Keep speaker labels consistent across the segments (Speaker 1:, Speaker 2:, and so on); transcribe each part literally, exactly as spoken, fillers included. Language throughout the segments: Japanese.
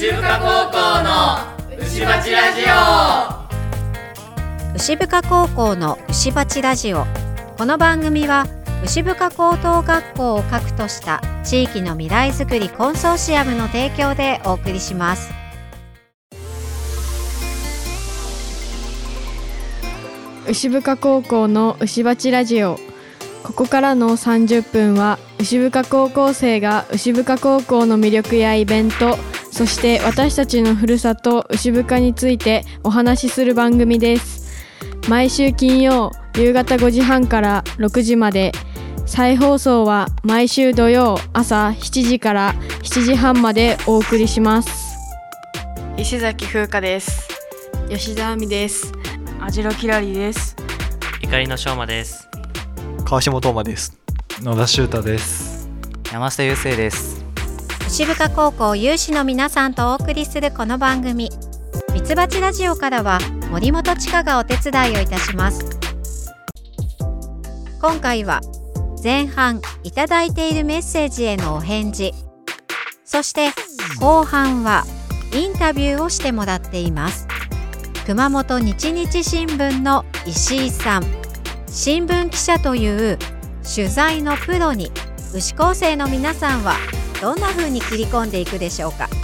Speaker 1: 牛深高校の牛バチラジオ。
Speaker 2: 牛深高校の牛バチラジオ。この番組は牛深高等学校を核とした地域の未来づくりコンソーシアムの提供でお送りします。
Speaker 3: 牛深高校の牛バチラジオ。ここからのさんじゅっぷんは牛深高校生が牛深高校の魅力やイベント、そして私たちのふるさと牛深についてお話しする番組です。毎週金曜夕方ごじはんからろくじまで、再放送は毎週土曜朝しちじからしちじはんまでお送りします。
Speaker 4: 石崎風花です。
Speaker 3: 吉田亜美です。
Speaker 5: 網代きらりです。
Speaker 6: 怒りのしょうまです。
Speaker 7: 川下東馬です。
Speaker 8: 野田修太です。
Speaker 9: 山下雄生です。
Speaker 2: 牛深高校有志の皆さんとお送りするこの番組、ミツバチラジオからは森本千佳がお手伝いをいたします。今回は前半いただいているメッセージへのお返事、そして後半はインタビューをしてもらっています。熊本日日新聞の石井さん、新聞記者という取材のプロに牛高生の皆さんはどんな風に切り込んでいくでしょうか。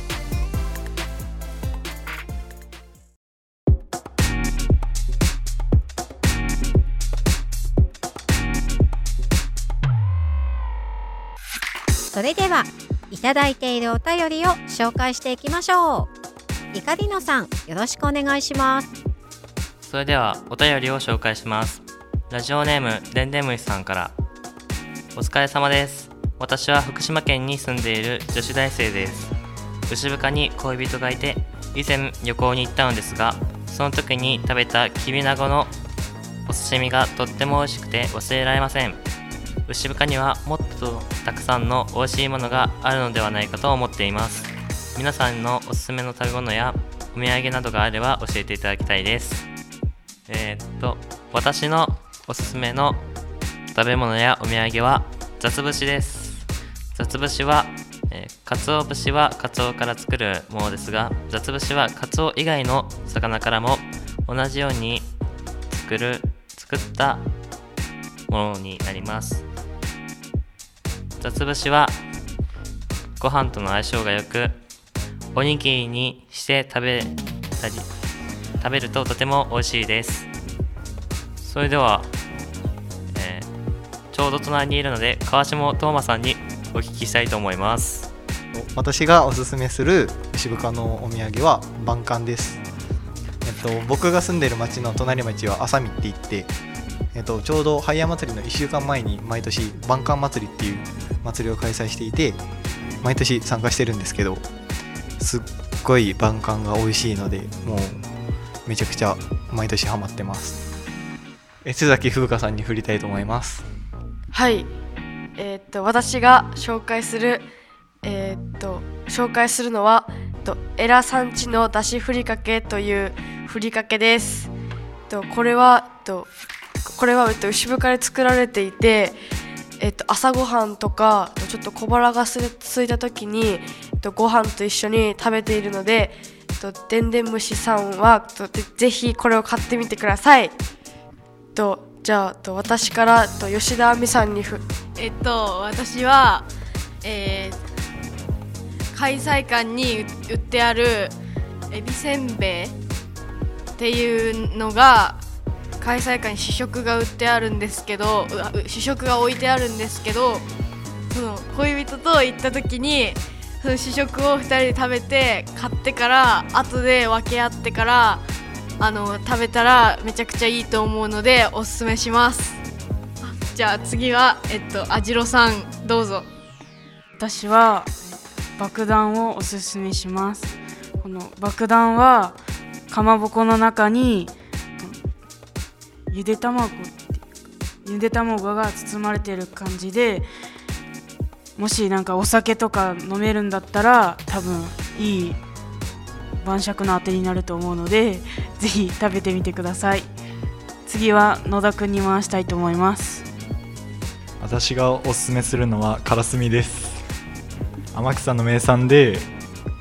Speaker 2: それではいただいているお便りを紹介していきましょう。いかりのさん、よろしくお願いします。
Speaker 6: それではお便りを紹介します。ラジオネームでんでんむしさんから。お疲れ様です。私は福島県に住んでいる女子大生です。牛深に恋人がいて、以前旅行に行ったのですが、その時に食べたきびなごのお刺身がとっても美味しくて忘れられません。牛深にはもっとたくさんの美味しいものがあるのではないかと思っています。皆さんのおすすめの食べ物やお土産などがあれば教えていただきたいです。えー、っと私のおすすめの食べ物やお土産は雑節です。雑節は、えー、かつお節はかつおから作るものですが、雑節はかつお以外の魚からも同じように作る作ったものになります。雑節はご飯との相性が良く、おにぎりにして食べたり食べるととても美味しいです。それでは、えー、ちょうど隣にいるので川下東馬さんにお聞きしたいと思います。
Speaker 7: 私がおすすめする牛深のお土産は晩柑です。えっと、僕が住んでいる町の隣町は浅見って言って、えっと、ちょうどハイヤー祭りのいっしゅうかんまえに毎年晩柑祭りっていう祭りを開催していて、毎年参加してるんですけど、すっごい晩柑が美味しいので、もうめちゃくちゃ毎年ハマってます。須崎風花さんに振りたいと思います。
Speaker 4: はい、えー、っと私が紹介するえー、っと紹介するのはとエラ産地のだしふりかけというふりかけです。とこれはとこれはえっと牛深で作られていて、えっと朝ごはんとかちょっと小腹がすいた時に、えっと、ご飯と一緒に食べているので、とでんでんむしさんはとぜひこれを買ってみてください。とじゃあと私からと吉田亜美さんにふ
Speaker 3: えっと私は、えー、開催館に売ってあるエビせんべいっていうのが開催館に試食が売ってあるんですけど、試食が置いてあるんですけど、その恋人と行った時にその試食をふたりで食べて、買ってから後で分け合ってからあの食べたらめちゃくちゃいいと思うのでおすすめします。じゃあ次はえっと網代さんどうぞ。
Speaker 5: 私は爆弾をおすすめします。この爆弾はかまぼこの中にゆで卵ゆで卵が包まれている感じで、もしなんかお酒とか飲めるんだったら多分いい晩酌のあてになると思うので、ぜひ食べてみてください。次は野田くんに回したいと思います。
Speaker 8: 私がおすすめするのはからすみです。天草の名産で、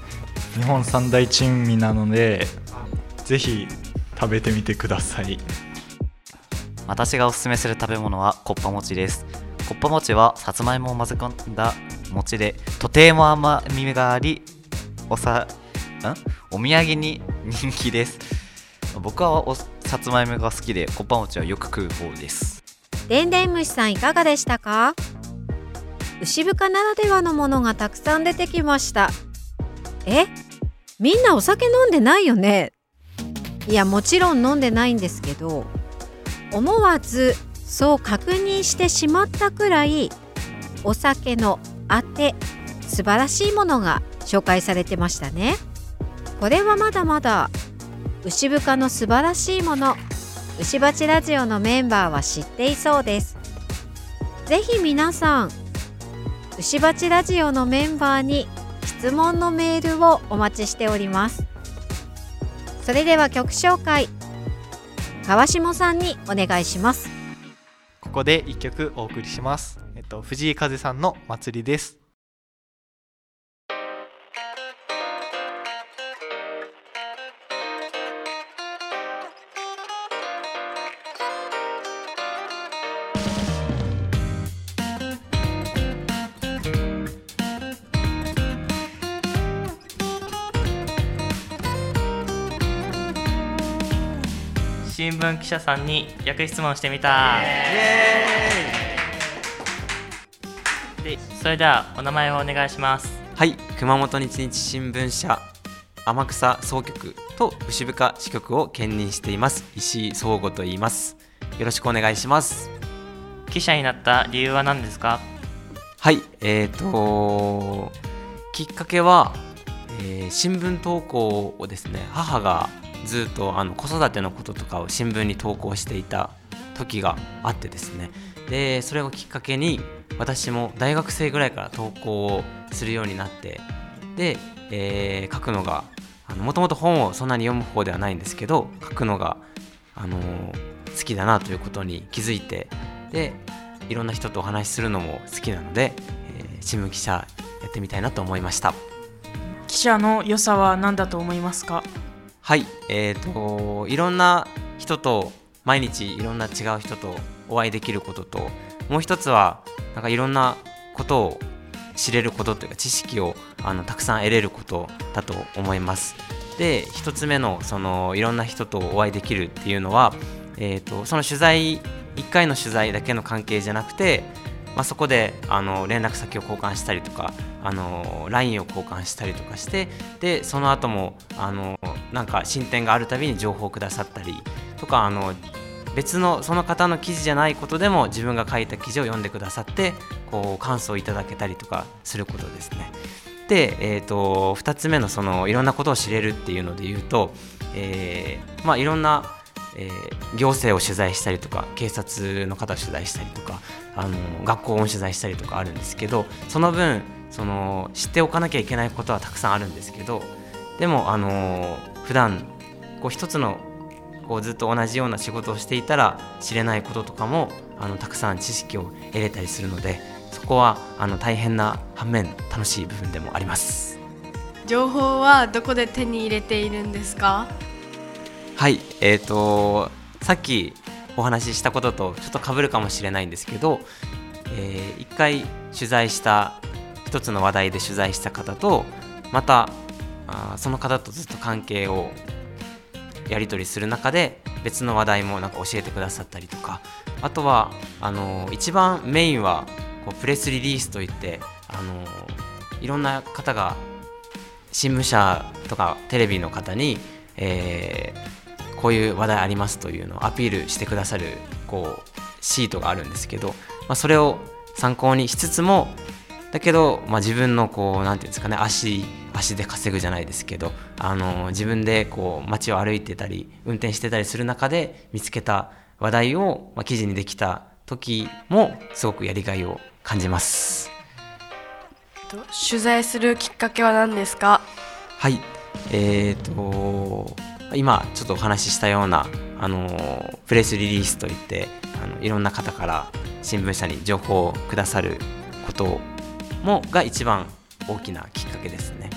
Speaker 8: 日本三大珍味なのでぜひ食べてみてください。
Speaker 9: 私がおすすめする食べ物はこっぱ餅です。こっぱ餅はさつまいもを混ぜ込んだ餅でとても甘みがあり、おさんお土産に人気です。僕はおさつまいもが好きでこっぱ餅はよく食う方です。
Speaker 2: でんでん虫さんいかがでしたか？牛深ならではのものがたくさん出てきました。え、みんなお酒飲んでないよね？いや、もちろん飲んでないんですけど、思わずそう確認してしまったくらいお酒のあて、素晴らしいものが紹介されてましたね。これはまだまだ牛深の素晴らしいもの、牛バチラジオのメンバーは知っていそうです。ぜひ皆さん、牛バチラジオのメンバーに質問のメールをお待ちしております。それでは曲紹介、川下さんにお願いします。
Speaker 7: ここでいっきょくお送りします。えっと、藤井風さんの祭りです。
Speaker 6: 新聞記者さんに逆質問してみた。でそれではお名前をお願いします。
Speaker 10: はい、熊本日日新聞社天草総局と牛深支局を兼任しています石井壮吾と言います。よろしくお願いします。
Speaker 6: 記者になった理由は何ですか？
Speaker 10: はい、えーときっかけは、えー、新聞投稿をですね、母がずっとあの子育てのこととかを新聞に投稿していた時があってですね、でそれをきっかけに私も大学生ぐらいから投稿をするようになって、で、えー、書くのがもともと本をそんなに読む方ではないんですけど、書くのが、あのー、好きだなということに気づいて、でいろんな人とお話しするのも好きなので、えー、新聞記者やってみたいなと思いました。
Speaker 5: 記者の良さは何だと思いますか？
Speaker 10: はい、えーと、いろんな人と毎日いろんな違う人とお会いできることと、もう一つはなんかいろんなことを知れることというか、知識をあのたくさん得れることだと思います。で、一つ目のそのいろんな人とお会いできるっていうのは、えーと、その取材いっかいの取材だけの関係じゃなくて、まあ、そこであの連絡先を交換したりとか、あの ライン を交換したりとかして、でその後もあのなんか進展があるたびに情報をくださったりとか、あの別のその方の記事じゃないことでも自分が書いた記事を読んでくださって、こう感想をいただけたりとかすることですね。で、えーと、ふたつめのそのいろんなことを知れるっていうので言うと、えーまあ、いろんなえー、行政を取材したりとか、警察の方を取材したりとか、あの学校を取材したりとかあるんですけど、その分その知っておかなきゃいけないことはたくさんあるんですけど、でもあの普段こう一つのこうずっと同じような仕事をしていたら知れないこととかもあのたくさん知識を得れたりするので、そこはあの大変な反面楽しい部分でもあります。
Speaker 3: 情報はどこで手に入れているんですか？
Speaker 10: はい、えーと、さっきお話ししたこととちょっと被るかもしれないんですけど、えー、一回取材した一つの話題で取材した方と、またあその方とずっと関係をやり取りする中で別の話題もなんか教えてくださったりとか、あとはあの一番メインはこうプレスリリースといって、あのいろんな方が新聞社とかテレビの方に、えーこういう話題ありますというのをアピールしてくださるこうシートがあるんですけど、まあ、それを参考にしつつもだけど、まあ、自分のこうなんていうんですかね、足足で稼ぐじゃないですけど、あの自分でこう街を歩いてたり運転してたりする中で見つけた話題を、まあ、記事にできた時もすごくやりがいを感じます。
Speaker 4: 取材するきっかけは何ですか？
Speaker 10: はい、えーと今ちょっとお話ししたようなあのプレスリリースといって、あのいろんな方から新聞社に情報をくださることもが一番大きなきっかけですね。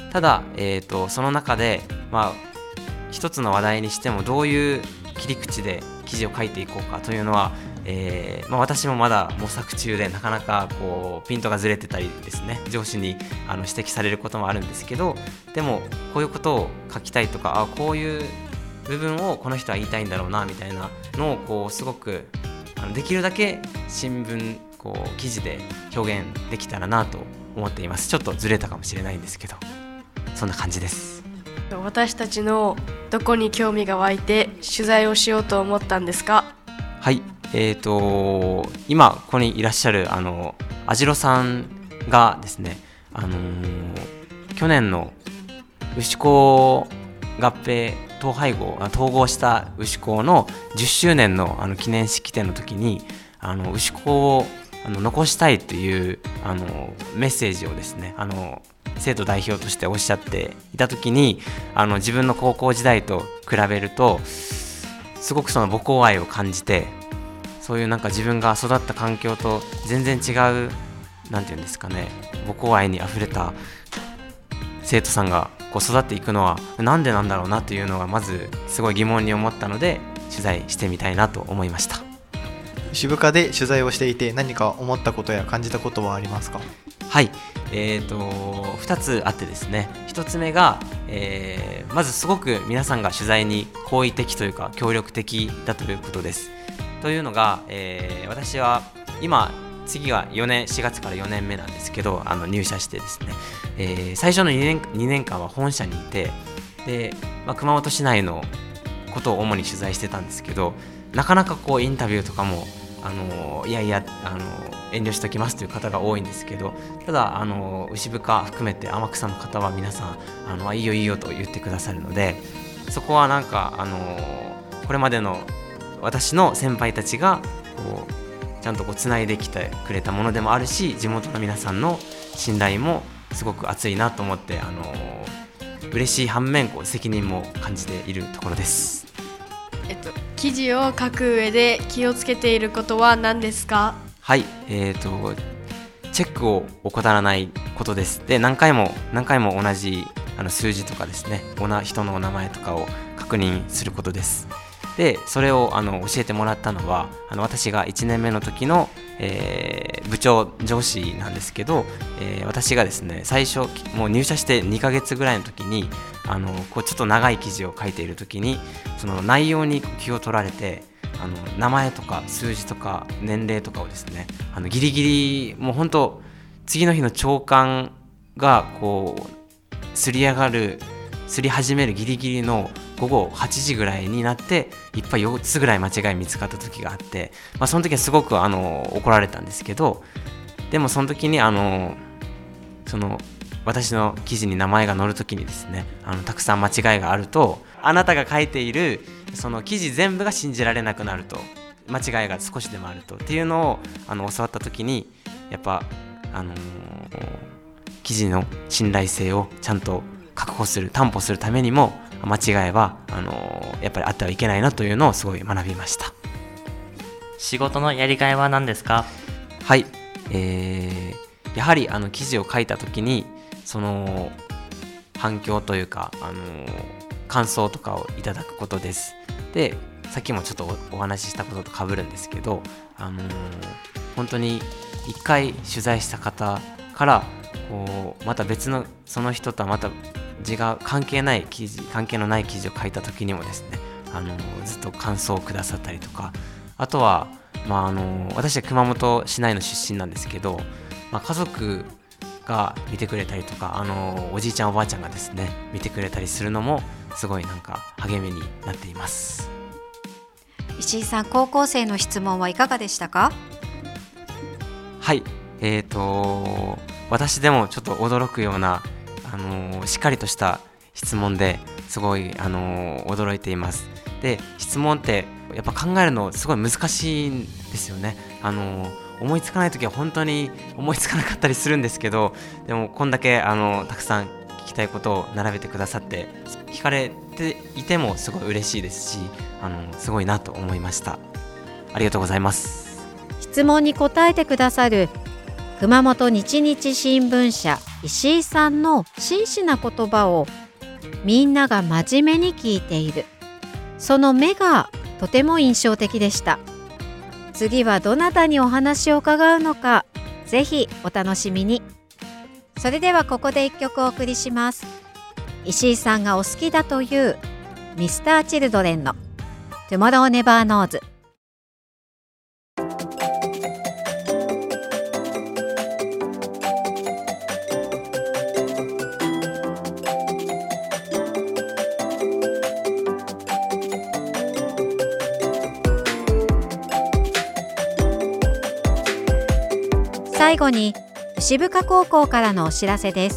Speaker 10: ただ、えー、とその中で、まあ、一つの話題にしてもどういう切り口で記事を書いていこうかというのは、えーまあ、私もまだ模索中でなかなかこうピントがずれてたりですね、上司にあの指摘されることもあるんですけど、でもこういうことを書きたいとか、あこういう部分をこの人は言いたいんだろうなみたいなのをこうすごくあのできるだけ新聞こう記事で表現できたらなと思っています。ちょっとずれたかもしれないんですけど、そんな感じです。
Speaker 4: 私たちのどこに興味が湧いて取材をしようと思ったんですか？
Speaker 10: はい、えーと今ここにいらっしゃるあのあじろさんがですね、あのー、去年の牛校合併統廃合統合した牛校のじゅっしゅうねん の, あの記念式典の時にあの牛校をあの残したいというあのメッセージをですね、あの生徒代表としておっしゃっていた時に、あの自分の高校時代と比べるとすごくその母校愛を感じて、そういうなんか自分が育った環境と全然違う、なんていうんですかね、母校愛にあふれた生徒さんがこう育っていくのはなんでなんだろうなというのがまずすごい疑問に思ったので、取材してみたいなと思いました。
Speaker 7: 牛深で取材をしていて何か思ったことや感じたことはありますか？
Speaker 10: はい、えーとふたつあってですね、ひとつめが、えー、まずすごく皆さんが取材に好意的というか協力的だということです。というのが、えー、私は今次がよねんしがつからよねんめなんですけど、あの入社してですね、えー、最初のにねん、にねんかんは本社にいて、で、まあ、熊本市内のことを主に取材してたんですけど、なかなかこうインタビューとかもあのいやいやあの遠慮しておきますという方が多いんですけど、ただあの牛深含めて天草の方は皆さんあのいいよいいよと言ってくださるので、そこはなんかあのこれまでの私の先輩たちがこうちゃんとこうつないできてくれたものでもあるし、地元の皆さんの信頼もすごく熱いなと思って、あの嬉しい反面こう責任も感じているところです。
Speaker 3: えっと、記事を書く上で気をつけていることは何ですか？
Speaker 10: はい、えーと、チェックを怠らないことです。で、何回も何回も同じあの数字とかですね、人のお名前とかを確認することです。で、それをあの教えてもらったのは、あの私がいちねんめの時の、えー、部長上司なんですけど、えー、私がですね、最初もう入社してにかげつぐらいの時にあのこうちょっと長い記事を書いている時に、その内容に気を取られて、あの名前とか数字とか年齢とかをですね、あのギリギリもう本当次の日の朝刊がこうすり上がるすり始めるギリギリのごごはちじぐらいになっていっぱいよっつぐらい間違い見つかった時があって、まあ、その時はすごくあの怒られたんですけど、でもその時にあのその私の記事に名前が載る時にですね、あのたくさん間違いがあると、あなたが書いているその記事全部が信じられなくなると、間違いが少しでもあるとっていうのをあの教わった時に、やっぱあのー、記事の信頼性をちゃんと確保する担保するためにも、間違いはあのー、やっぱりあってはいけないなというのをすごい学びました。
Speaker 6: 仕事のやりがいは何ですか？
Speaker 10: はい、えー、やはりあの記事を書いた時にその反響というか、あのー、感想とかをいただくことです。で、さっきもちょっと お, お話ししたことと被るんですけど、あのー、本当に一回取材した方からこうまた別のその人とはまた違う関係ない記事関係のない記事を書いた時にもですね、あのー、ずっと感想をくださったりとか、あとは、まああのー、私は熊本市内の出身なんですけど、まあ、家族が見てくれたりとか、あのおじいちゃんおばあちゃんがですね見てくれたりするのもすごいなんか励みになっています。
Speaker 2: 石井さん、高校生の質問はいかがでしたか？
Speaker 10: はい、えーと私でもちょっと驚くような、あのー、しっかりとした質問ですごい、あのー、驚いています。で、質問ってやっぱ考えるのすごい難しいんですよね。あのー思いつかないときは本当に思いつかなかったりするんですけど、でもこんだけあのたくさん聞きたいことを並べてくださって聞かれていてもすごい嬉しいですし、あのすごいなと思いました。ありがとうございます。
Speaker 2: 質問に答えてくださる熊本日日新聞社石井さんの真摯な言葉をみんなが真面目に聞いている、その目がとても印象的でした。次はどなたにお話を伺うのか、ぜひお楽しみに。それではここで一曲お送りします。石井さんがお好きだというミスターチルドレンの Tomorrow Never Knows。最後に牛深高校からのお知らせです。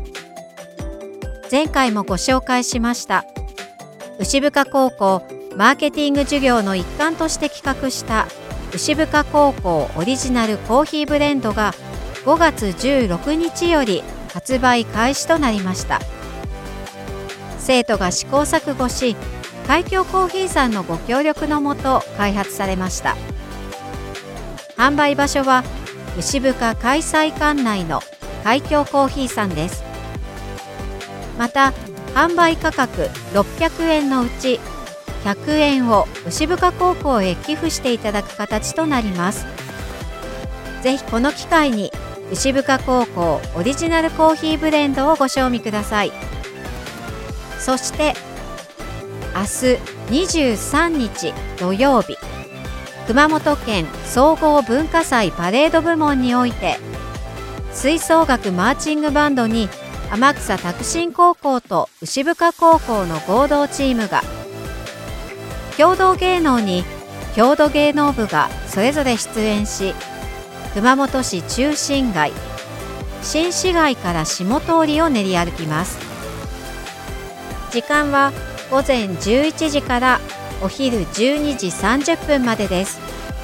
Speaker 2: 前回もご紹介しました牛深高校マーケティング授業の一環として企画した牛深高校オリジナルコーヒーブレンドがごがつじゅうろくにちより発売開始となりました。生徒が試行錯誤し、海峡コーヒーさんのご協力のもと開発されました。販売場所は牛深開催館内の海峡コーヒーさんです。また販売価格ろっぴゃくえんのうちひゃくえんを牛深高校へ寄付していただく形となります。ぜひこの機会に牛深高校オリジナルコーヒーブレンドをご賞味ください。そして明日にじゅうさんにち土曜日、熊本県総合文化祭パレード部門において吹奏楽マーチングバンドに天草拓真高校と牛深高校の合同チームが、郷土芸能に郷土芸能部がそれぞれ出演し、熊本市中心街、新市街から下通りを練り歩きます。時間はごぜんじゅういちじからお昼じゅうにじさんじゅっぷんまでです。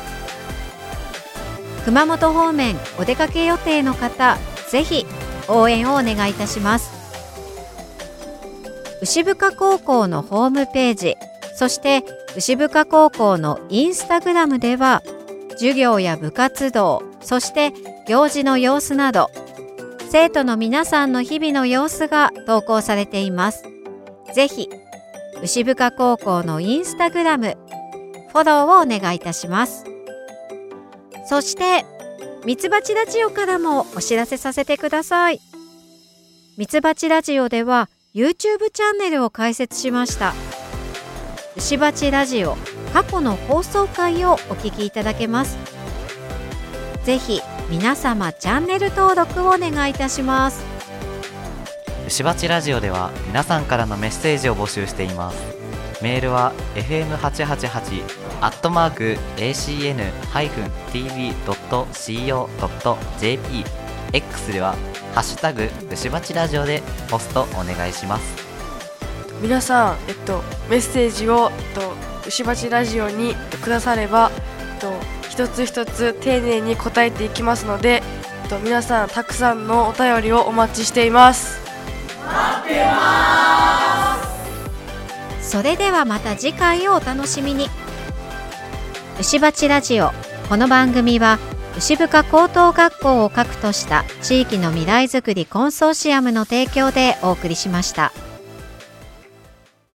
Speaker 2: 熊本方面お出かけ予定の方、ぜひ応援をお願いいたします。牛深高校のホームページ、そして牛深高校のインスタグラムでは授業や部活動、そして行事の様子など生徒の皆さんの日々の様子が投稿されています。ぜひ牛深高校のインスタグラムフォローをお願いいたします。そしてミツバチラジオからもお知らせさせてください。ミツバチラジオでは YouTube チャンネルを開設しました。牛バチラジオ過去の放送回をお聞きいただけます。ぜひ皆様チャンネル登録をお願いいたします。
Speaker 9: 牛バチラジオでは皆さんからのメッセージを募集しています。メールは エフエムはちはちはち アットマーク エーシーエヌ ティーブイ ドット シーオー ドット ジェーピー、 X ではハッシュタグ牛バチラジオでポストお願いします。
Speaker 4: 皆さん、えっと、メッセージを、えっと、牛バチラジオにくだされば、えっと、一つ一つ丁寧に答えていきますので、えっと、皆さんたくさんのお便りをお待ちしています。
Speaker 1: 待ってま
Speaker 2: ーす。それではまた次回をお楽しみに。牛バチラジオ、この番組は牛深高等学校を核とした地域の未来づくりコンソーシアムの提供でお送りしました。